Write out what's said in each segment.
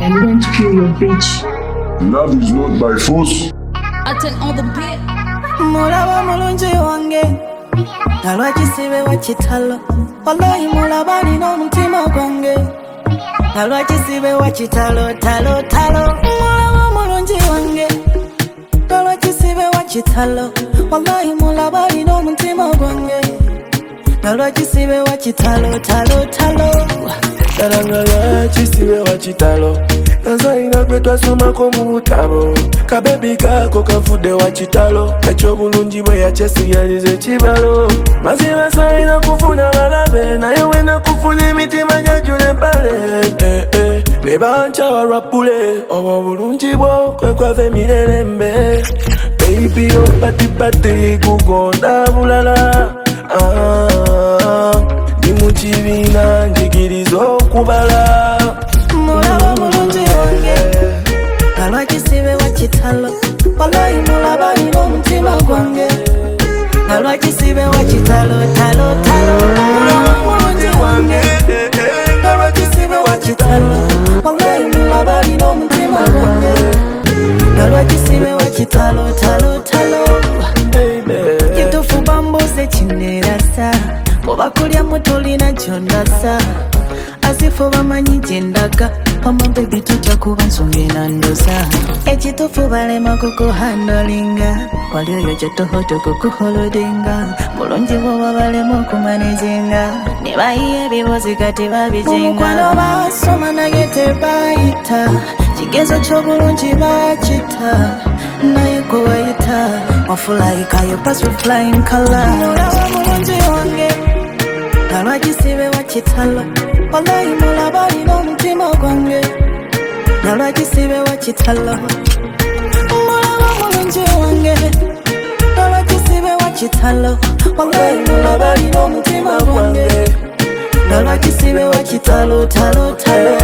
I'm going to kill your bitch. Love is not by force. Attend on the beat. Mulaba mulungi wange nalwakisibe wakitalo wallahi mulaba nina omutima gwange nalwakisibe wakitalo talo talo mulaba mulungi wange nalwakisibe wakitalo wallahi mulaba nina omutima gwange nalwakisibe wakitalo talo talo Taranga lwakisibe wakitalo Nazaina kwe twasomako mu butabo Kabebi kako kafude wakitalo Ekyobulungi bwe yakyesigyaliza ekibalo Mazima salina kufuna balabe naye wena kufuna emitima gyajjula empale ne bankyawa lwappule obwo obulungi bwo kwe kwava emirerembe Baby opatipati kugonda bulala Ndi mu kibiina njigiriza okubala mulaba mulungi wange nalwakisibe wakitalo wallahi mulaba nina omutima gwange nalwakisibe wakitalo talo talo mulaba mulungi wange nalwakisibe wakitalo wallahi mulaba nina omutima gwange nalwakisibe wakitalo talo talo kitufu bambuze kinerasa mubakulya mutulina kyondasa asifu bamanyi gyendaga Mama baby tujja kuba nsonga enandosa ekitufu balema kukuhandolinga wali oyo gyetohoto kukuholodinga mulungi bwoba balema okumanezinga ne bayiya ebibuzi kati babijinga mukwano basoma naye tebayita kigezo ky'obulungi bakita naye kuwayita wafulayika yo pass with flying color mulaba mulungi wange nalwakisibe wakitalo wallahi mulaba nina omutima gwange nalwakisibe wakitalo mulaba mulungi wange nalwakisibe wakitalo wallahi mulaba nina omutima gwange nalwakisibe wakitalo talo talo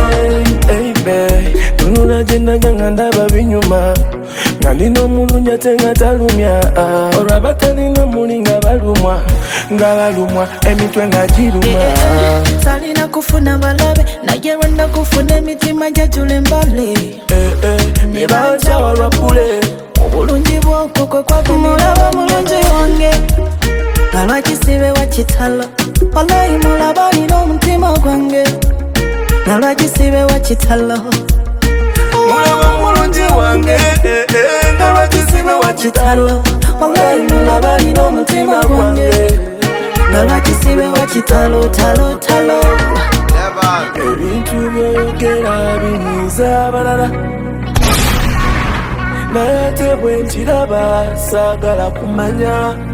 tunula gyendaga nga ndaba binyuma nga ndina omulungi ate nga talumya olwaba talina muli nga balumwa emitwe nga giruma salina kufuna balabe naye lwenda kufuna emitima gyajjula embale ne bankyawa lwappule obulungi bwoko kwe kwava mulaba mulungi wange nalwakisibe wakitalo wallahi mulaba nina omutima gwange nalwakisibe wakitalo mulaba mulungi wange nalwakisibe wakitalo wallahi mulaba nina omutima gwange nalwakisibe wakitalo talo talo ebintu byoyogera binyiiza abalala naye ate bwe nkiraba saagala kumanya